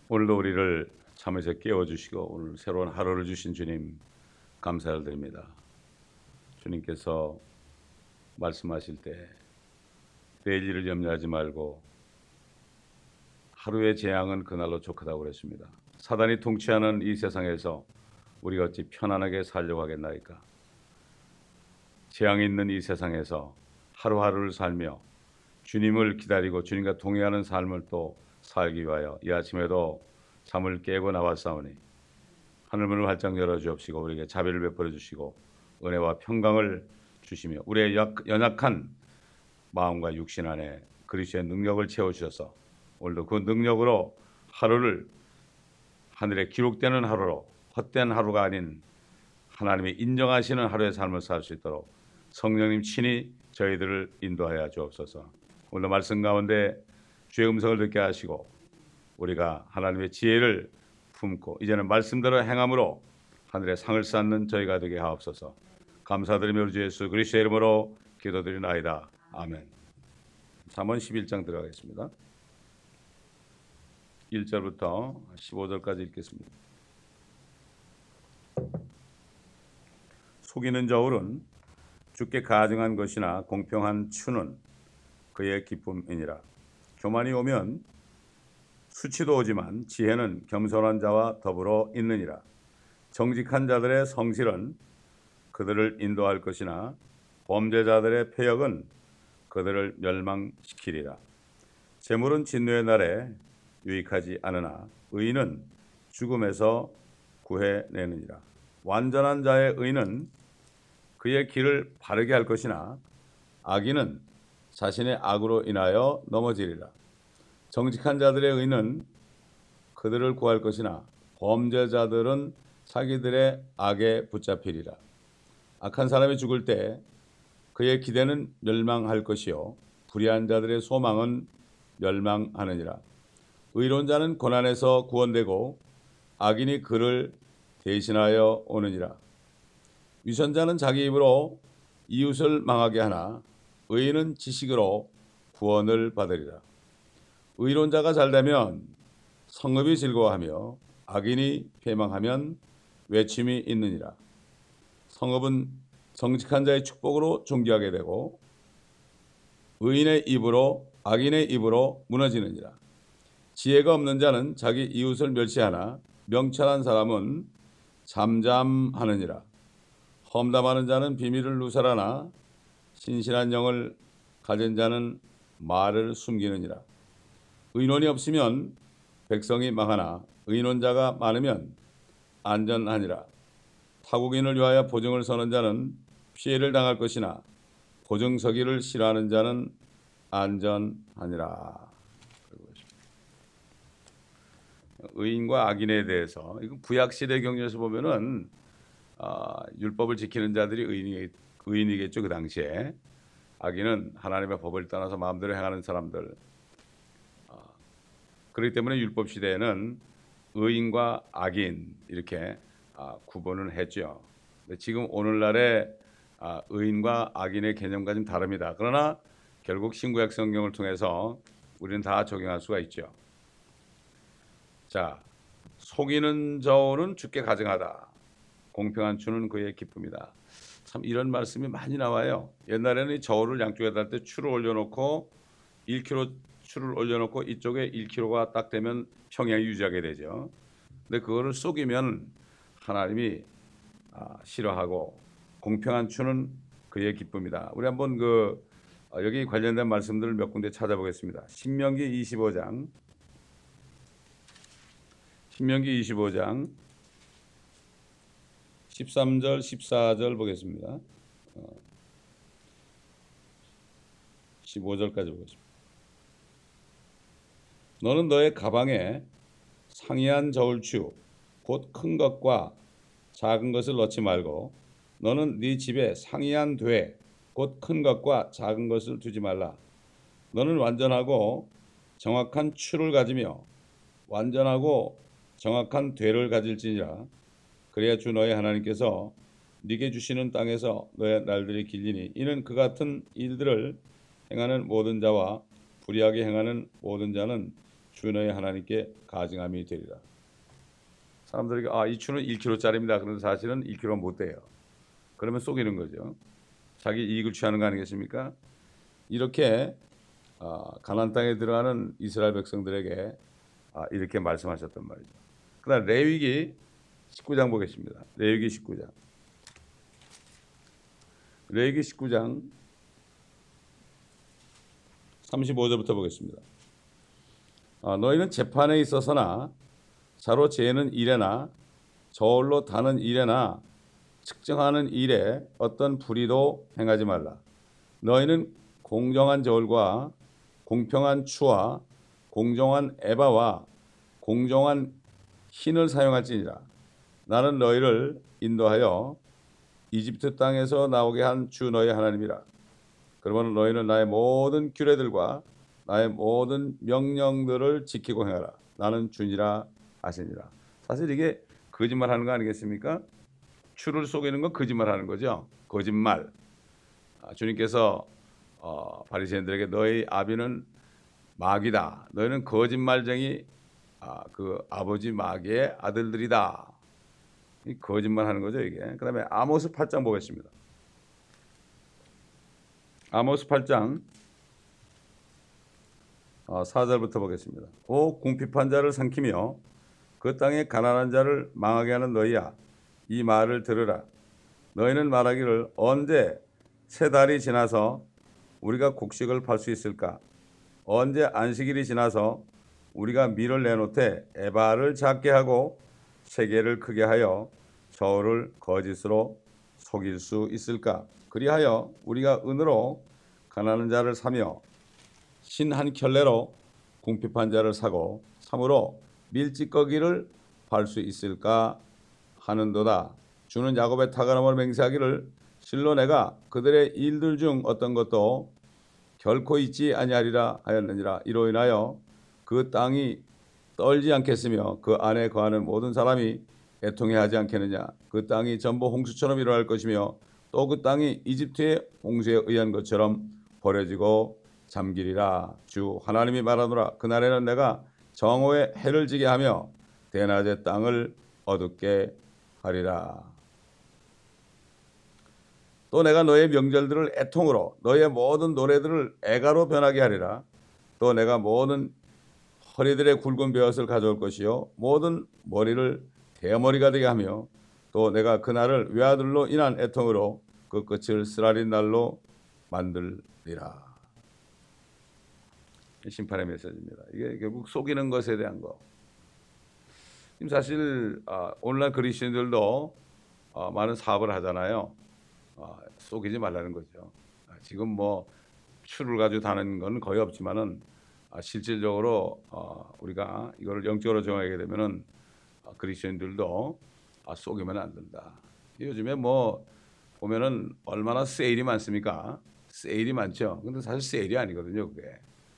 오늘도 우리를 잠에서 깨워주시고 오늘 새로운 하루를 주신 주님 감사를 드립니다. 주님께서 말씀하실 때 내일 일을 염려하지 말고 하루의 재앙은 그날로 족하다고 그랬습니다. 사단이 통치하는 이 세상에서 우리가 어찌 편안하게 살려고 하겠나이까. 재앙이 있는 이 세상에서 하루하루를 살며 주님을 기다리고 주님과 동행하는 삶을 또 살기 위하여 이 아침에도 잠을 깨고 나왔사오니 하늘문을 활짝 열어주옵시고 우리에게 자비를 베풀어 주시고 은혜와 평강을 주시며 우리의 연약한 마음과 육신 안에 그리스도의 능력을 채워주셔서 오늘도 그 능력으로 하루를 하늘에 기록되는 하루로 헛된 하루가 아닌 하나님이 인정하시는 하루의 삶을 살 수 있도록 성령님 친히 저희들을 인도하여 주옵소서. 오늘 말씀 가운데 주의 음성을 듣게 하시고 우리가 하나님의 지혜를 품고 이제는 말씀대로 행함으로 하늘의 상을 쌓는 저희가 되게 하옵소서. 감사드리며 우리 주 예수 그리스도의 이름으로 기도드리나이다. 아멘. 잠언 11장 들어가겠습니다. 1절부터 15절까지 읽겠습니다. 속이는 저울은 주께 가증한 것이나 공평한 추는 그의 기쁨이니라. 교만이 오면 수치도 오지만 지혜는 겸손한 자와 더불어 있느니라. 정직한 자들의 성실은 그들을 인도할 것이나 범죄자들의 패역은 그들을 멸망시키리라. 재물은 진노의 날에 유익하지 않으나 의인은 죽음에서 구해내느니라. 완전한 자의 의는 그의 길을 바르게 할 것이나 악인은 자신의 악으로 인하여 넘어지리라. 정직한 자들의 의는 그들을 구할 것이나 범죄자들은 자기들의 악에 붙잡히리라. 악한 사람이 죽을 때 그의 기대는 멸망할 것이요 불의한 자들의 소망은 멸망하느니라. 의로운 자는 고난에서 구원되고 악인이 그를 대신하여 오느니라. 위선자는 자기 입으로 이웃을 망하게 하나 의인은 지식으로 구원을 받으리라. 의로운 자가 잘되면 성읍이 즐거워하며 악인이 패망하면 외침이 있느니라. 성읍은 정직한 자의 축복으로 존귀하게 되고 의인의 입으로 악인의 입으로 무너지느니라. 지혜가 없는 자는 자기 이웃을 멸시하나 명철한 사람은 잠잠하느니라. 험담하는 자는 비밀을 누설하나 신실한 영을 가진 자는 말을 숨기느니라. 의논이 없으면 백성이 망하나 의논자가 많으면 안전하니라. 타국인을 위하여 보증을 서는 자는 피해를 당할 것이나 보증 서기를 싫어하는 자는 안전하니라. 의인과 악인에 대해서 이거 구약시대 경전에서 보면은 율법을 지키는 자들이 의인이겠죠. 그 당시에 악인은 하나님의 법을 떠나서 마음대로 행하는 사람들. 그렇기 때문에 율법 시대에는 의인과 악인 이렇게 구분을 했죠. 근데 지금 오늘날의 의인과 악인의 개념과 좀 다릅니다. 그러나 결국 신구약 성경을 통해서 우리는 다 적용할 수가 있죠. 자, 속이는 저울은 주께 가증하다. 공평한 추는 그의 기쁨이다. 참 이런 말씀이 많이 나와요. 옛날에는 이 저울을 양쪽에 달 때 추를 올려놓고 1kg 추를 올려놓고 이쪽에 1kg가 딱 되면 평양이 유지하게 되죠. 근데 그거를 속이면 하나님이 싫어하고 공평한 추는 그의 기쁨이다. 우리 한번 여기 관련된 말씀들을 몇 군데 찾아보겠습니다. 신명기 25장 13절 14절 보겠습니다. 15절까지 보겠습니다. 너는 너의 가방에 상이한 저울추 곧 큰 것과 작은 것을 넣지 말고 너는 네 집에 상이한 돼 곧 큰 것과 작은 것을 두지 말라. 너는 완전하고 정확한 추를 가지며 완전하고 정확한 되를 가질지니라. 그래야 주 너의 하나님께서 네게 주시는 땅에서 너의 날들이 길리니 이는 그 같은 일들을 행하는 모든 자와 불의하게 행하는 모든 자는 주 너희 하나님께 가증함이 되리라. 사람들에게 이 추는 1kg짜리입니다. 그런데 사실은 1kg 못 돼요. 그러면 속이는 거죠. 자기 이익을 취하는 거 아니겠습니까? 이렇게 가나안 땅에 들어가는 이스라엘 백성들에게 이렇게 말씀하셨단 말이죠. 그다음 레위기 19장 보겠습니다. 레위기 19장. 레위기 19장 35절부터 보겠습니다. 너희는 재판에 있어서나 자로 재는 일에나 저울로 다는 일에나 측정하는 일에 어떤 불의도 행하지 말라. 너희는 공정한 저울과 공평한 추와 공정한 에바와 공정한 흰을 사용할지니라. 나는 너희를 인도하여 이집트 땅에서 나오게 한 주 너희 하나님이라. 그러면 너희는 나의 모든 규례들과 나의 모든 명령들을 지키고 행하라. 나는 주니라 하시니라. 사실 이게 거짓말하는 거 아니겠습니까? 추를 속이는 건 거짓말하는 거죠. 거짓말. 주님께서 바리새인들에게 너희 아비는 마귀다. 너희는 거짓말쟁이 그 아버지 마귀의 아들들이다. 이 거짓말하는 거죠 이게. 그다음에 아모스 8장 보겠습니다. 아모스 8장 4절부터 보겠습니다. 오 궁핍한 자를 삼키며 그 땅에 가난한 자를 망하게 하는 너희야, 이 말을 들으라. 너희는 말하기를 언제 세 달이 지나서 우리가 곡식을 팔 수 있을까? 언제 안식일이 지나서 우리가 밀을 내놓되 에바를 작게 하고 세계를 크게 하여 저울을 거짓으로 속일 수 있을까? 그리하여 우리가 은으로 가난한 자를 사며 신 한 켤레로 궁핍한 자를 사고 참으로 밀찌꺼기를 팔 수 있을까 하는도다. 주는 야곱의 타가나무를 맹세하기를 실로 내가 그들의 일들 중 어떤 것도 결코 있지 아니하리라 하였느니라. 이로 인하여 그 땅이 떨지 않겠으며 그 안에 거하는 모든 사람이 애통해하지 않겠느냐. 그 땅이 전부 홍수처럼 일어날 것이며 또 그 땅이 이집트의 홍수에 의한 것처럼 버려지고 잠기리라. 주 하나님이 말하노라. 그날에는 내가 정오에 해를 지게 하며 대낮에 땅을 어둡게 하리라. 또 내가 너의 명절들을 애통으로 너의 모든 노래들을 애가로 변하게 하리라. 또 내가 모든 허리들의 굵은 벼슬을 가져올 것이요 모든 머리를 대머리가 되게 하며 또 내가 그날을 외아들로 인한 애통으로 그 끝을 쓰라린 날로 만들리라. 심판의 메시지입니다. 이게 결국 속이는 것에 대한 거. 지금 사실 오늘날 그리스도인들도 많은 사업을 하잖아요. 속이지 말라는 거죠. 지금 뭐 추를 가지고 다는 건 거의 없지만은 실질적으로 우리가 이거를 영적으로 정하게 되면은 그리스도인들도 속이면 안 된다. 요즘에 뭐 보면은 얼마나 세일이 많습니까? 세일이 많죠. 근데 사실 세일이 아니거든요, 그게.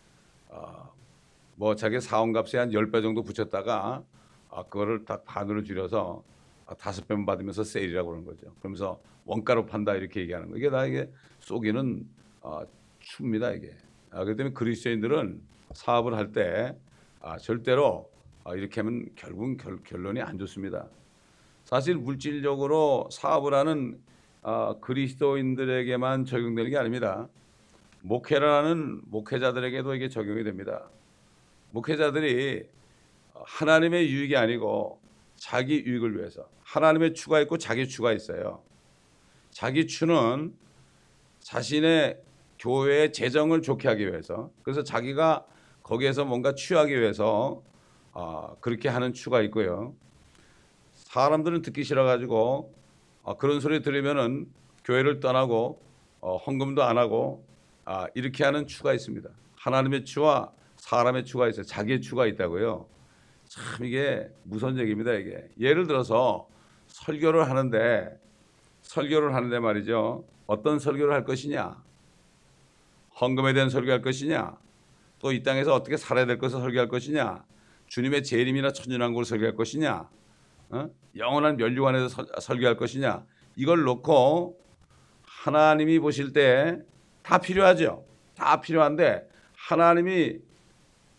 뭐 자기 사원값에 한 10배 정도 붙였다가 그거를 딱 반으로 줄여서 5배만 받으면서 세일이라고 그러는 거죠. 그러면서 원가로 판다 이렇게 얘기하는 거. 이게 다 이게 속이는 추입니다, 이게. 그렇기 때문에 그리스도인들은 사업을 할 때 절대로 이렇게 하면 결국은 결론이 안 좋습니다. 사실 물질적으로 사업을 하는 그리스도인들에게만 적용되는 게 아닙니다. 목회를 하는 목회자들에게도 이게 적용이 됩니다. 목회자들이 하나님의 유익이 아니고 자기 유익을 위해서, 하나님의 추가 있고 자기 추가 있어요. 자기 추는 자신의 교회의 재정을 좋게 하기 위해서, 그래서 자기가 거기에서 뭔가 취하기 위해서 그렇게 하는 추가 있고요. 사람들은 듣기 싫어가지고 그런 소리 들으면은 교회를 떠나고 헌금도 안 하고 이렇게 하는 추가 있습니다. 하나님의 추와 사람의 추가 있어요. 자기의 추가 있다고요. 참 이게 무서운 얘기입니다. 이게 예를 들어서 설교를 하는데 말이죠. 어떤 설교를 할 것이냐, 헌금에 대한 설교할 것이냐, 또 이 땅에서 어떻게 살아야 될 것을 설교할 것이냐, 주님의 재림이나 천년왕국을 설교할 것이냐, 영원한 멸류관에 대해서 설교할 것이냐, 이걸 놓고 하나님이 보실 때 다 필요하죠. 다 필요한데 하나님이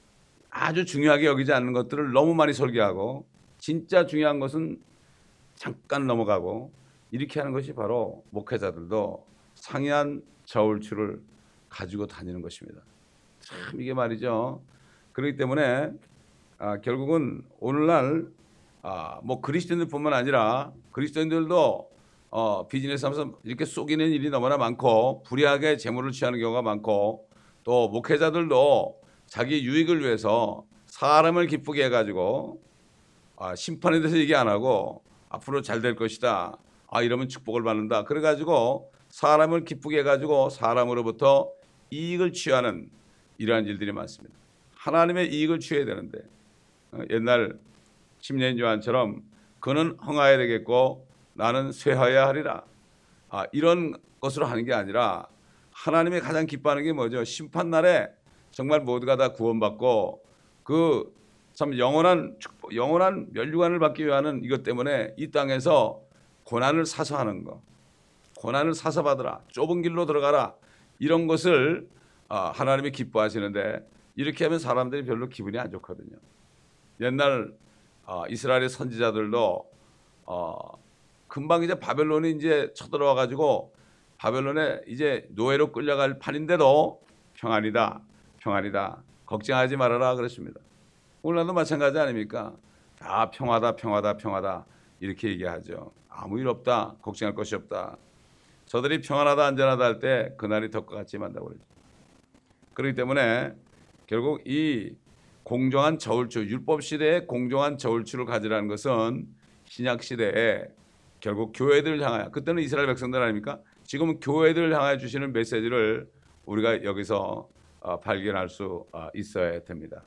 아주 중요하게 여기지 않는 것들을 너무 많이 설교하고 진짜 중요한 것은 잠깐 넘어가고 이렇게 하는 것이 바로 목회자들도 상이한 저울추를 가지고 다니는 것입니다. 참 이게 말이죠. 그렇기 때문에 결국은 오늘날 뭐 그리스도인들뿐만 아니라 그리스도인들도 비즈니스하면서 이렇게 속이는 일이 너무나 많고 불의하게 재물을 취하는 경우가 많고 또 목회자들도 자기 유익을 위해서 사람을 기쁘게 해가지고 심판에 대해서 얘기 안 하고 앞으로 잘 될 것이다. 이러면 축복을 받는다. 그래가지고 사람을 기쁘게 해가지고 사람으로부터 이익을 취하는 이러한 일들이 많습니다. 하나님의 이익을 취해야 되는데 옛날 심려인 요한처럼 그는 흥하여야 되겠고 나는 쇠하여야 하리라. 이런 것으로 하는 게 아니라 하나님이 가장 기뻐하는 게 뭐죠? 심판날에 정말 모두가 다 구원받고 그 참 영원한 축복, 영원한 면류관을 받기 위한 이것 때문에 이 땅에서 고난을 사서 하는 거, 고난을 사서 받으라, 좁은 길로 들어가라 이런 것을 하나님이 기뻐하시는데 이렇게 하면 사람들이 별로 기분이 안 좋거든요. 옛날 이스라엘의 선지자들도 금방 이제 바벨론이 이제 쳐들어와 가지고 바벨론에 이제 노예로 끌려갈 판인데도 평안이다, 평안이다, 걱정하지 말아라 그랬습니다. 오늘날도 마찬가지 아닙니까? 다 평화다, 평화다, 평화다 이렇게 얘기하죠. 아무 일 없다, 걱정할 것이 없다. 저들이 평안하다, 안전하다 할 때 그날이 덕과 같이 만다고 그러죠. 그렇기 때문에 결국 이 공정한 저울추, 율법 시대에 공정한 저울추를 가지라는 것은 신약 시대에 결국 교회들을 향하여, 그때는 이스라엘 백성들 아닙니까? 지금은 교회들을 향하여 주시는 메시지를 우리가 여기서 발견할 수 있어야 됩니다.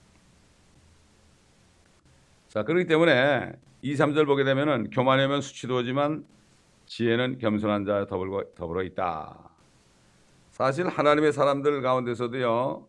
자, 그렇기 때문에 2, 3절 보게 되면은 교만하면 수치도지만 지혜는 겸손한 자와 더불어 있다. 사실 하나님의 사람들 가운데서도요,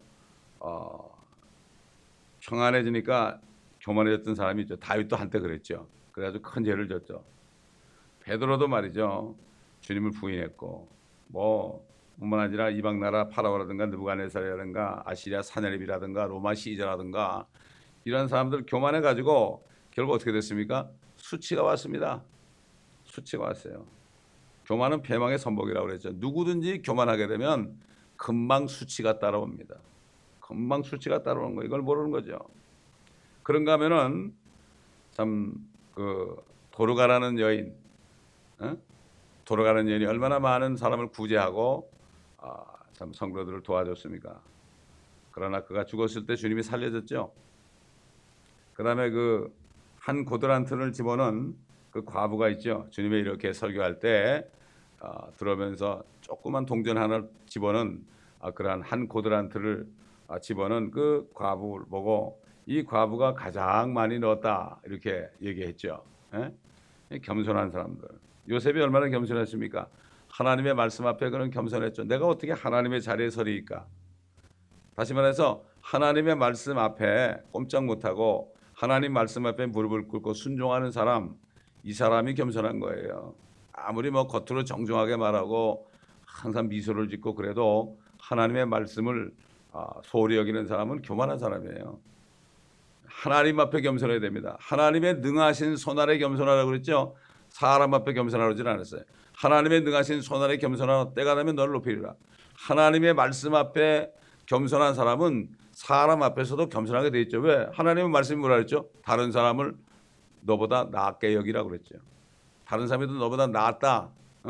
평안해지니까 교만해졌던 사람이 있죠. 다윗도 한때 그랬죠. 그래가지고 큰 죄를 졌죠. 베드로도 말이죠. 주님을 부인했고, 뿐만 아니라 이방 나라 파라오라든가 느부갓네살이라든가 아시리아 사내립이라든가 로마 시저라든가 이런 사람들 교만해가지고 결국 어떻게 됐습니까? 수치가 왔습니다. 수치가 왔어요. 교만은 패망의 선복이라고 그랬죠. 누구든지 교만하게 되면 금방 수치가 따라옵니다. 금방 수치가 따라오는 거, 이걸 모르는 거죠. 그런가 하면은 참 도르가라는 여인, 도르가라는 여인이 얼마나 많은 사람을 구제하고 참 성도들을 도와줬습니까? 그러나 그가 죽었을 때 주님이 살려줬죠. 그 다음에 그 한 고드란트를 집어넣은 그 과부가 있죠. 주님이 이렇게 설교할 때 들어오면서 조그만 동전 하나 집어넣은 그러한 한 고드란트를 집어넣은 그 과부를 보고 이 과부가 가장 많이 넣었다 이렇게 얘기했죠. 겸손한 사람들. 요셉이 얼마나 겸손했습니까? 하나님의 말씀 앞에 그는 겸손했죠. 내가 어떻게 하나님의 자리에 서리까? 다시 말해서 하나님의 말씀 앞에 꼼짝 못하고 하나님 말씀 앞에 무릎을 꿇고 순종하는 사람, 이 사람이 겸손한 거예요. 아무리 겉으로 정중하게 말하고 항상 미소를 짓고 그래도 하나님의 말씀을 소홀히 여기는 사람은 교만한 사람이에요. 하나님 앞에 겸손해야 됩니다. 하나님의 능하신 손 아래 겸손하라고 그랬죠. 사람 앞에 겸손하라고 하지 않았어요. 하나님의 능하신 손 아래 겸손하라, 때가 되면 너를 높이리라. 하나님의 말씀 앞에 겸손한 사람은 사람 앞에서도 겸손하게 돼 있죠. 왜? 하나님의 말씀이 뭐라 그랬죠? 다른 사람을 너보다 낫게 여기라고 그랬죠. 다른 사람이 너보다 낫다,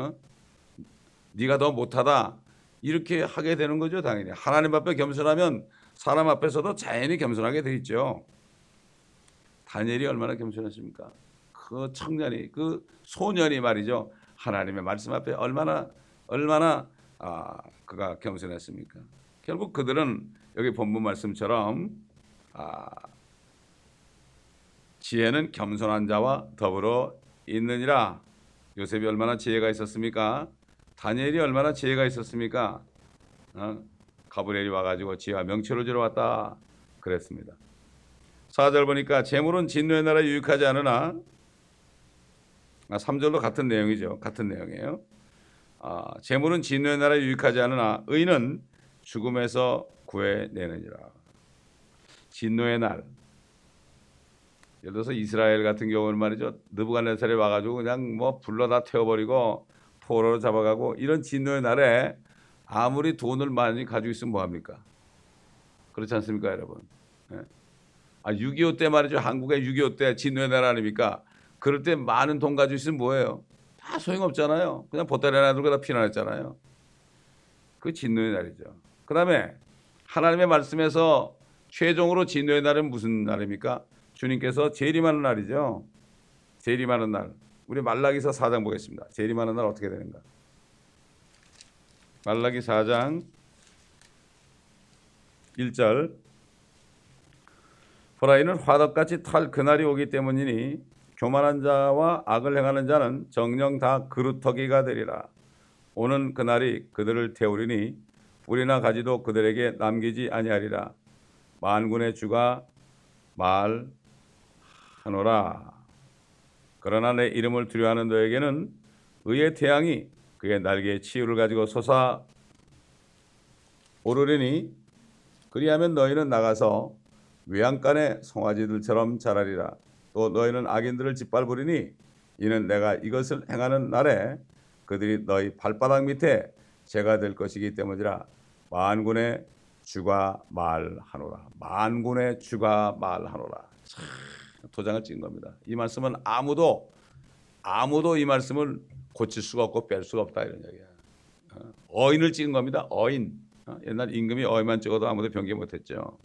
네가 더 못하다 이렇게 하게 되는 거죠. 당연히 하나님 앞에 겸손하면 사람 앞에서도 자연히 겸손하게 돼 있죠. 다니엘이 얼마나 겸손했습니까? 그 청년이, 그 소년이 말이죠. 하나님의 말씀 앞에 얼마나 그가 겸손했습니까? 결국 그들은 여기 본문 말씀처럼 지혜는 겸손한 자와 더불어 있느니라. 요셉이 얼마나 지혜가 있었습니까? 다니엘이 얼마나 지혜가 있었습니까? 가브리엘이 와가지고 지혜와 명철을 주러 왔다 그랬습니다. 4절 보니까 재물은 진노의 나라에 유익하지 않으나 3절도 같은 내용이죠. 같은 내용이에요. 재물은 진노의 나라에 유익하지 않으나 의는 죽음에서 구해내느니라. 진노의 날. 예를 들어서 이스라엘 같은 경우는 말이죠. 느부갓네살이 와가지고 그냥 뭐 불러 다 태워버리고 포로로 잡아가고 이런 진노의 날에 아무리 돈을 많이 가지고 있으면 뭐합니까? 그렇지 않습니까, 여러분? 예? 6.25 때 말이죠. 한국의 6.25 때 진노의 날 아닙니까? 그럴 때 많은 돈 가지고 있으면 뭐예요? 다 소용없잖아요. 그냥 보따리 하나 들고 다 피난했잖아요. 그 진노의 날이죠. 그 다음에 하나님의 말씀에서 최종으로 진노의 날은 무슨 날입니까? 주님께서 재림하는 날이죠. 재림하는 날. 우리 말라기서 4장 보겠습니다. 재림하는 날 어떻게 되는가? 말라기 4장 1절. 보라, 이는 화덕같이 탈 그날이 오기 때문이니 교만한 자와 악을 행하는 자는 정녕 다 그루터기가 되리라. 오는 그날이 그들을 태우리니 뿌리나 가지도 그들에게 남기지 아니하리라. 만군의 주가 말하노라. 그러나 내 이름을 두려워하는 너에게는 의의 태양이 그의 날개의 치유를 가지고 솟아오르리니 그리하면 너희는 나가서 외양간의 송아지들처럼 자라리라. 또 너희는 악인들을 짓밟으리니 이는 내가 이것을 행하는 날에 그들이 너희 발바닥 밑에 재가 될 것이기 때문이라. 만군의 주가 말하노라. 만군의 주가 말하노라. 참, 도장을 찍은 겁니다. 이 말씀은 아무도 이 말씀을 고칠 수가 없고 뺄 수가 없다 이런 얘기야. 어인을 찍은 겁니다. 어인. 옛날 임금이 어인만 찍어도 아무도 변개 못했죠.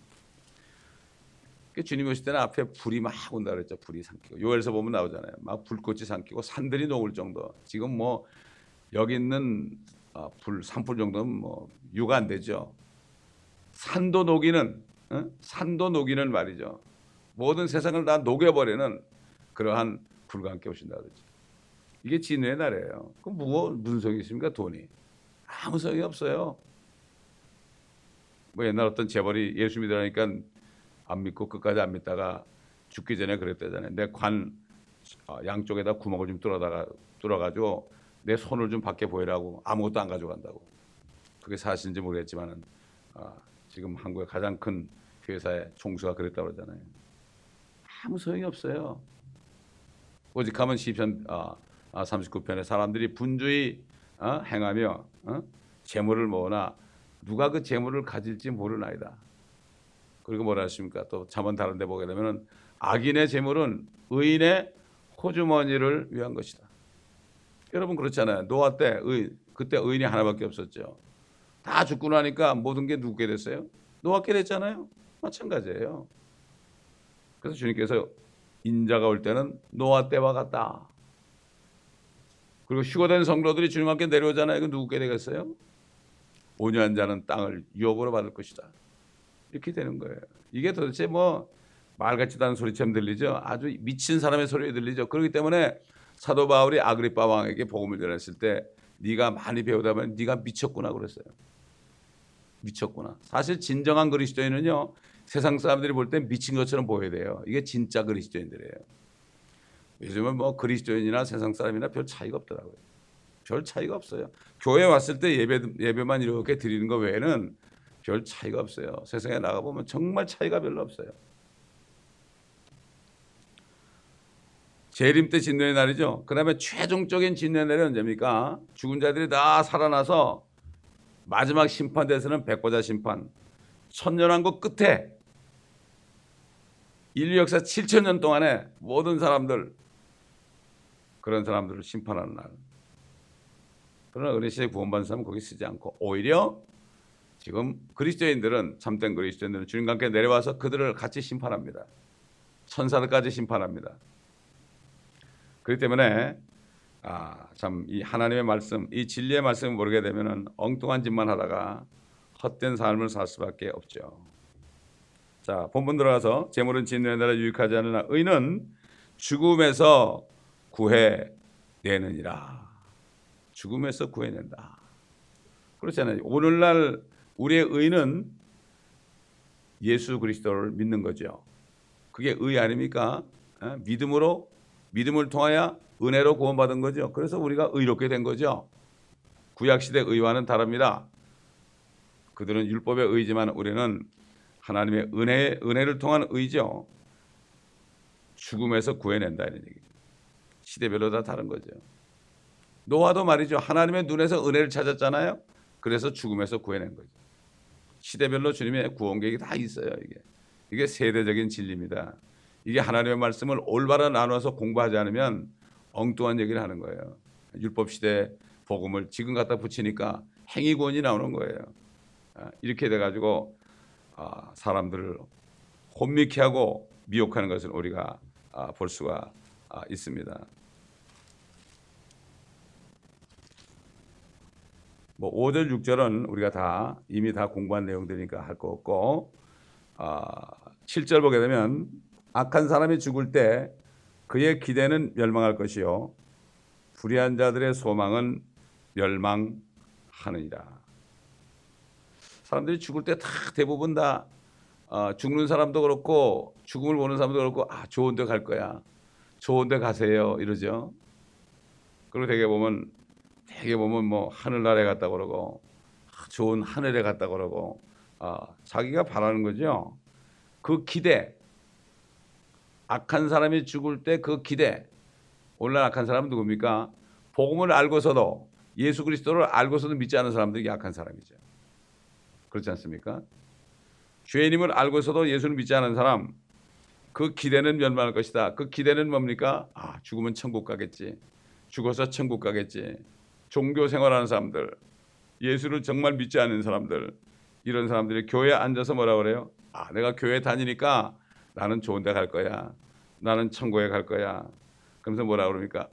주님이 오실 때는 앞에 불이 막 온다 그랬죠. 불이 삼키고. 요엘서 보면 나오잖아요. 막 불꽃이 삼키고 산들이 녹을 정도. 지금 뭐 여기 있는 산불 정도는 뭐 유가 안 되죠. 산도 녹이는 말이죠. 모든 세상을 다 녹여버리는 그러한 불과 함께 오신다 그러죠. 이게 진노의 날이에요. 그럼 무슨 소용이 있습니까? 돈이 아무 소용이 없어요. 뭐 옛날 어떤 재벌이 예수 믿으라니까 안 믿고 끝까지 안 믿다가 죽기 전에 그랬다잖아요. 내 관 양쪽에다 구멍을 좀 뚫어가지고 내 손을 좀 밖에 보이라고 아무것도 안 가져간다고. 그게 사실인지 모르겠지만은 지금 한국의 가장 큰 회사의 총수가 그랬다고 그러잖아요. 아무 소용이 없어요. 오직 하면 시편 39편에 사람들이 분주히 행하며 재물을 모으나 누가 그 재물을 가질지 모르나이다. 그리고 뭐라 하십니까? 또 잠언 다른 데 보게 되면 악인의 재물은 의인의 호주머니를 위한 것이다. 여러분 그렇잖아요. 노아 때 그때 의인이 하나밖에 없었죠. 다 죽고 나니까 모든 게 누구게 됐어요? 노아께 됐잖아요. 마찬가지예요. 그래서 주님께서 인자가 올 때는 노아 때와 같다. 그리고 휴거된 성도들이 주님 함께 내려오잖아요. 이거 누구게 되겠어요? 온유한 자는 땅을 유업으로 받을 것이다. 이렇게 되는 거예요. 이게 도대체 뭐 말 같지도 않은 소리처럼 들리죠. 아주 미친 사람의 소리가 들리죠. 그렇기 때문에 사도 바울이 아그리파 왕에게 복음을 전했을 때 네가 많이 배우다 보면 네가 미쳤구나 그랬어요. 미쳤구나. 사실 진정한 그리스도인은요, 세상 사람들이 볼 때 미친 것처럼 보여야 돼요. 이게 진짜 그리스도인들이에요. 요즘은 뭐 그리스도인이나 세상 사람이나 별 차이가 없더라고요. 별 차이가 없어요. 교회 왔을 때 예배만 이렇게 드리는 거 외에는 별 차이가 없어요. 세상에 나가보면 정말 차이가 별로 없어요. 재림 때 진노의 날이죠. 그 다음에 최종적인 진노의 날이 언제입니까? 죽은 자들이 다 살아나서 마지막 심판대에서는 백보자 심판, 천년왕국 끝에 인류 역사 7,000년 동안에 모든 사람들, 그런 사람들을 심판하는 날. 그러나 은혜시대 구원받은 사람은 거기 쓰지 않고 오히려 지금 그리스도인들은, 참된 그리스도인들은 주님과 함께 내려와서 그들을 같이 심판합니다. 천사들까지 심판합니다. 그렇기 때문에 참 이 하나님의 말씀, 이 진리의 말씀을 모르게 되면은 엉뚱한 짓만 하다가 헛된 삶을 살 수밖에 없죠. 자, 본문 들어가서 재물은 진노의 날에 유익하지 않으나 의는 죽음에서 구해내느니라. 죽음에서 구해낸다. 그렇잖아요. 오늘날 우리의 의는 예수 그리스도를 믿는 거죠. 그게 의 아닙니까? 믿음을 통하여 은혜로 구원받은 거죠. 그래서 우리가 의롭게 된 거죠. 구약시대 의와는 다릅니다. 그들은 율법의 의지만 우리는 하나님의 은혜를 통한 의죠. 죽음에서 구해낸다 이런 얘기죠. 시대별로 다 다른 거죠. 노아도 말이죠. 하나님의 눈에서 은혜를 찾았잖아요. 그래서 죽음에서 구해낸 거죠. 시대별로 주님의 구원 계획이 다 있어요. 이게 세대적인 진리입니다. 이게 하나님의 말씀을 올바로 나눠서 공부하지 않으면 엉뚱한 얘기를 하는 거예요. 율법 시대 복음을 지금 갖다 붙이니까 행위구원이 나오는 거예요. 이렇게 돼가지고 사람들을 혼미케 하고 미혹하는 것을 우리가 볼 수가 있습니다. 뭐 5절, 6절은 우리가 이미 다 공부한 내용들이니까 할 거 없고 7절 보게 되면 악한 사람이 죽을 때 그의 기대는 멸망할 것이요 불의한 자들의 소망은 멸망하느니라. 사람들이 죽을 때 다 대부분 다 죽는 사람도 그렇고 죽음을 보는 사람도 그렇고 좋은 데 갈 거야. 좋은 데 가세요. 이러죠. 그리고 되게 보면 뭐 하늘나라에 갔다 그러고 좋은 하늘에 갔다 그러고 자기가 바라는 거죠. 그 기대, 악한 사람이 죽을 때 그 기대. 오늘날 악한 사람은 누굽니까? 복음을 알고서도 예수 그리스도를 알고서도 믿지 않는 사람들이 악한 사람이죠. 그렇지 않습니까? 죄인임을 알고서도 예수를 믿지 않는 사람, 그 기대는 멸망할 것이다. 그 기대는 뭡니까? 죽으면 천국 가겠지. 죽어서 천국 가겠지. 종교 생활하는 사람들, 예수를 정말 믿지 않는 사람들, 이런 사람들이 교회에 앉아서 뭐라 그래요? 내가 교회 다니니까 나는 좋은 데 갈 거야. 나는 천국에 갈 거야. 그러면서 뭐라 그럽니까?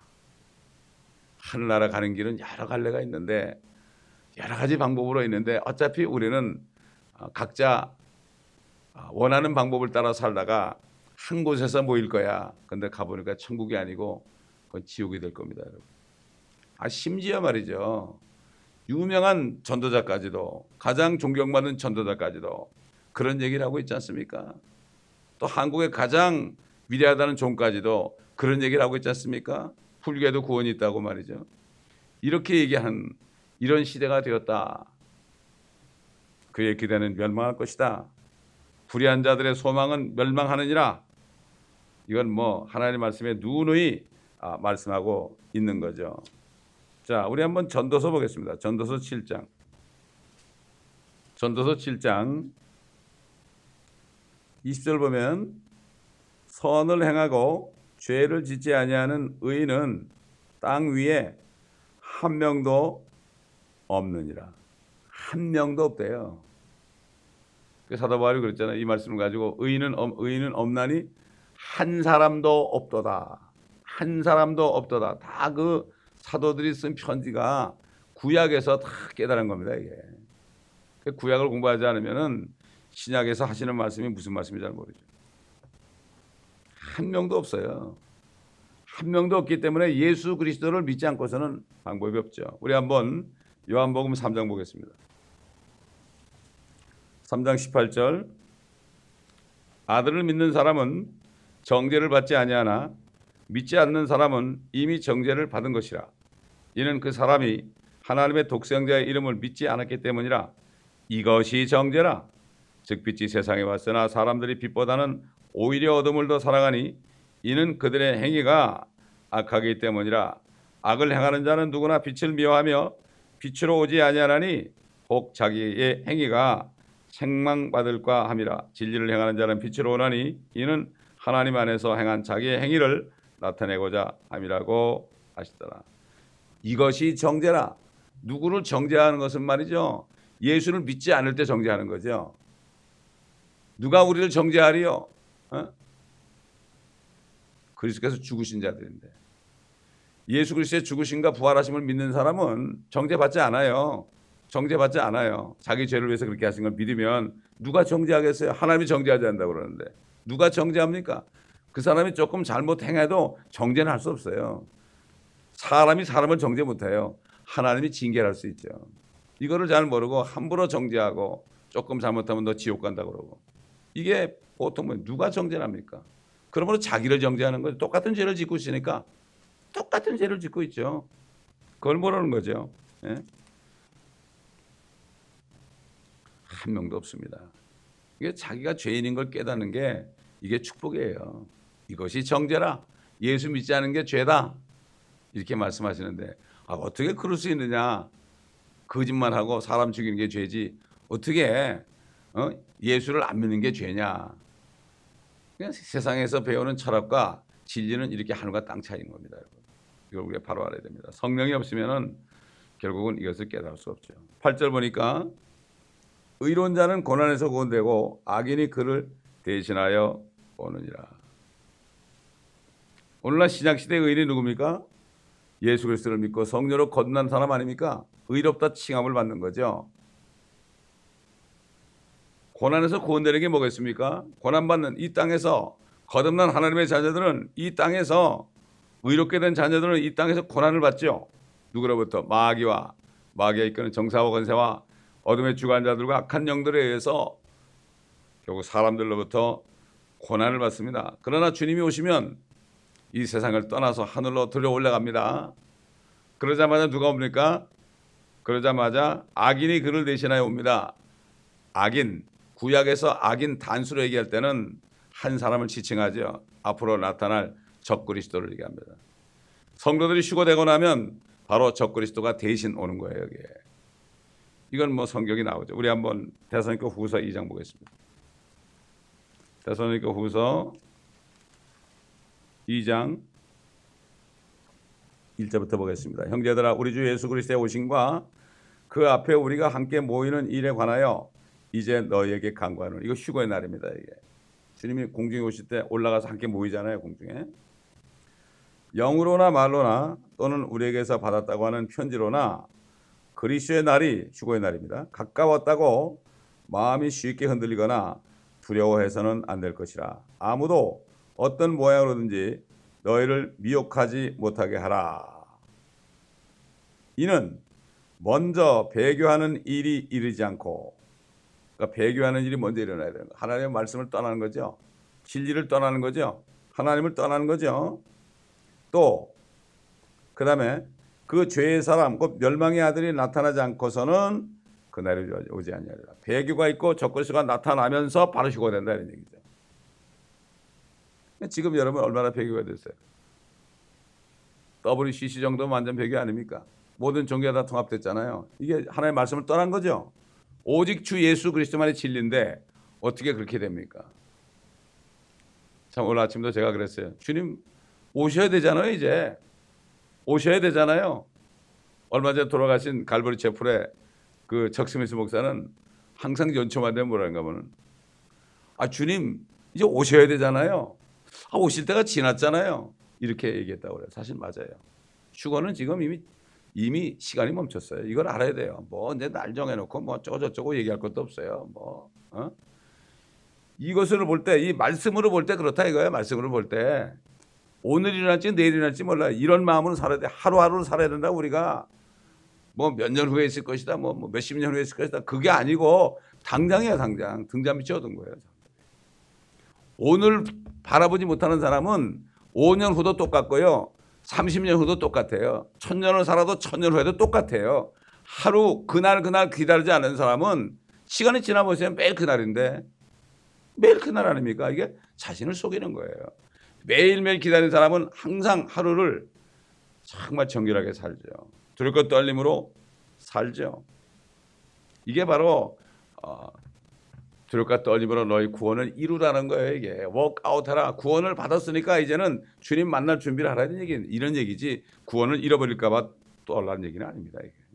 하늘나라 가는 길은 여러 갈래가 있는데 여러 가지 방법으로 있는데 어차피 우리는 각자 원하는 방법을 따라 살다가 한 곳에서 모일 거야. 근데 가보니까 천국이 아니고 그건 지옥이 될 겁니다, 여러분. 심지어 말이죠. 유명한 전도자까지도, 가장 존경받는 전도자까지도 그런 얘기를 하고 있지 않습니까? 또 한국의 가장 위대하다는 종까지도 그런 얘기를 하고 있지 않습니까? 불교에도 구원이 있다고 말이죠. 이렇게 얘기하는 이런 시대가 되었다. 그의 기대는 멸망할 것이다. 불의한 자들의 소망은 멸망하느니라. 이건 뭐 하나님의 말씀에 누누이 말씀하고 있는 거죠. 자, 우리 한번 전도서 보겠습니다. 전도서 7장. 전도서 7장 20절 보면 선을 행하고 죄를 짓지 아니하는 의인은 땅 위에 한 명도 없느니라. 한 명도 없대요. 사도 바울이 그랬잖아요. 이 말씀을 가지고 의인은 없나니 한 사람도 없도다. 한 사람도 없도다. 다 그 사도들이 쓴 편지가 구약에서 다 깨달은 겁니다. 이게 구약을 공부하지 않으면은 신약에서 하시는 말씀이 무슨 말씀인지 잘 모르죠. 한 명도 없어요. 한 명도 없기 때문에 예수 그리스도를 믿지 않고서는 방법이 없죠. 우리 한번 요한복음 3장 보겠습니다. 3장 18절. 아들을 믿는 사람은 정죄를 받지 아니하나 믿지 않는 사람은 이미 정죄를 받은 것이라. 이는 그 사람이 하나님의 독생자의 이름을 믿지 않았기 때문이라. 이것이 정죄라. 즉 빛이 세상에 왔으나 사람들이 빛보다는 오히려 어둠을 더 사랑하니 이는 그들의 행위가 악하기 때문이라. 악을 행하는 자는 누구나 빛을 미워하며 빛으로 오지 아니하나니 혹 자기의 행위가 책망받을까 함이라. 진리를 행하는 자는 빛으로 오나니 이는 하나님 안에서 행한 자기의 행위를 나타내고자 함이라고 하시더라. 이것이 정죄라. 누구를 정죄하는 것은 말이죠. 예수를 믿지 않을 때 정죄하는 거죠. 누가 우리를 정죄하리요? 그리스도께서 죽으신 자들인데. 예수 그리스도의 죽으심과 부활하심을 믿는 사람은 정죄받지 않아요. 정죄받지 않아요. 자기 죄를 위해서 그렇게 하신 걸 믿으면 누가 정죄하겠어요? 하나님이 정죄하지 않는다고 그러는데 누가 정죄합니까? 그 사람이 조금 잘못 행해도 정죄는 할 수 없어요. 사람이 사람을 정죄 못해요. 하나님이 징계할 수 있죠. 이거를 잘 모르고 함부로 정죄하고 조금 잘못하면 너 지옥 간다고 그러고 이게 보통 뭐 누가 정죄를 합니까? 그러므로 자기를 정죄하는 거죠. 똑같은 죄를 짓고 있으니까 똑같은 죄를 짓고 있죠. 그걸 모르는 거죠. 예? 한 명도 없습니다. 이게 자기가 죄인인 걸 깨닫는 게 이게 축복이에요. 이것이 정죄라. 예수 믿지 않은 게 죄다. 이렇게 말씀하시는데 어떻게 그럴 수 있느냐. 거짓말하고 사람 죽이는 게 죄지. 어떻게 예수를 안 믿는 게 죄냐. 그냥 세상에서 배우는 철학과 진리는 이렇게 하늘과 땅 차이인 겁니다. 여러분. 이걸 우리가 바로 알아야 됩니다. 성령이 없으면은 결국은 이것을 깨달을 수 없죠. 8절 보니까 의로운 자는 고난에서 구원되고 악인이 그를 대신하여 오느니라. 오늘날 신약시대의 의인이 누굽니까? 예수 그리스도를 믿고 성령으로 거듭난 사람 아닙니까? 의롭다 칭함을 받는 거죠. 고난에서 구원되는 게 뭐겠습니까? 고난받는 이 땅에서 거듭난 하나님의 자녀들은 이 땅에서 의롭게 된 자녀들은 이 땅에서 고난을 받죠. 누구로부터? 마귀가 이끄는 정사와 권세와 어둠의 주관자들과 악한 영들에 의해서 결국 사람들로부터 고난을 받습니다. 그러나 주님이 오시면 이 세상을 떠나서 하늘로 들어 올라갑니다. 그러자마자 누가 옵니까? 그러자마자 악인이 그를 대신하여 옵니다. 악인, 구약에서 악인 단수로 얘기할 때는 한 사람을 지칭하죠. 앞으로 나타날 적그리스도를 얘기합니다. 성도들이 휴거되고 나면 바로 적그리스도가 대신 오는 거예요. 여기에. 이건 뭐 성경이 나오죠. 우리 한번 데살로니가 후서 2장 보겠습니다. 데살로니가 후서 2장 1절부터 보겠습니다. 형제들아 우리 주 예수 그리스도의 오심과 그 앞에 우리가 함께 모이는 일에 관하여 이제 너희에게 간구하노니. 이거 휴거의 날입니다. 이게 주님이 공중에 오실 때 올라가서 함께 모이잖아요. 공중에. 영으로나 말로나 또는 우리에게서 받았다고 하는 편지로나 그리스도의 날이 휴거의 날입니다. 가까웠다고 마음이 쉽게 흔들리거나 두려워해서는 안 될 것이라. 아무도 어떤 모양으로든지 너희를 미혹하지 못하게 하라. 이는 먼저 배교하는 일이 이르지 않고, 그러니까 배교하는 일이 먼저 일어나야 되는 거예요. 하나님의 말씀을 떠나는 거죠. 진리를 떠나는 거죠. 하나님을 떠나는 거죠. 또 그 다음에 그 죄의 사람, 곧 멸망의 아들이 나타나지 않고서는 그날이 오지 아니하리라. 배교가 있고 적그리스도가 나타나면서 바로 휴거된다 이런 얘기죠. 지금 여러분 얼마나 배교가 됐어요? WCC 정도면 완전 배교 아닙니까? 모든 종교가 다 통합됐잖아요. 이게 하나님의 말씀을 떠난 거죠. 오직 주 예수 그리스도만이 진리인데 어떻게 그렇게 됩니까? 참 오늘 아침도 제가 그랬어요. 주님 오셔야 되잖아요. 이제 오셔야 되잖아요. 얼마 전에 돌아가신 갈보리 채플의 그 척스미스 목사는 항상 연초만 되면 뭐라는가 하면 주님 이제 오셔야 되잖아요. 오실 때가 지났잖아요. 이렇게 얘기했다고 그래요. 사실 맞아요. 휴거는 지금 이미 시간이 멈췄어요. 이걸 알아야 돼요. 뭐 이제 날 정해놓고 뭐 저쩌고 얘기할 것도 없어요. 이것을 볼 때, 이 말씀으로 볼 때 그렇다 이거예요. 말씀으로 볼 때 오늘 일어날지 내일 일어날지 몰라요. 이런 마음으로 살아야 돼. 하루하루를 살아야 된다고. 우리가 뭐 몇 년 후에 있을 것이다, 뭐 몇십 년 후에 있을 것이다. 그게 아니고 당장이에요. 당장 등잔 밑에 얻은 거예요. 오늘 바라보지 못하는 사람은 5년 후도 똑같고요. 30년 후도 똑같아요. 1000년을 살아도 1000년 후에도 똑같아요. 하루 그날 기다리지 않는 사람은 시간이 지나보세요. 매일 그날인데 매일 그날 아닙니까? 이게 자신을 속이는 거예요. 매일매일 기다리는 사람은 항상 하루를 정말 정결하게 살죠. 두렵고 떨림으로 살죠. 이게 바로 두렵고 떨림으로 너희 구원을 이루라는 거예요. 이게 워크아웃해라. 구원을 받았으니까 이제는 주님 만날 준비를 하라는 얘기, 이런 얘기지 구원을 잃어버릴까 봐 또 하려는 얘기는 아닙니다. 이게.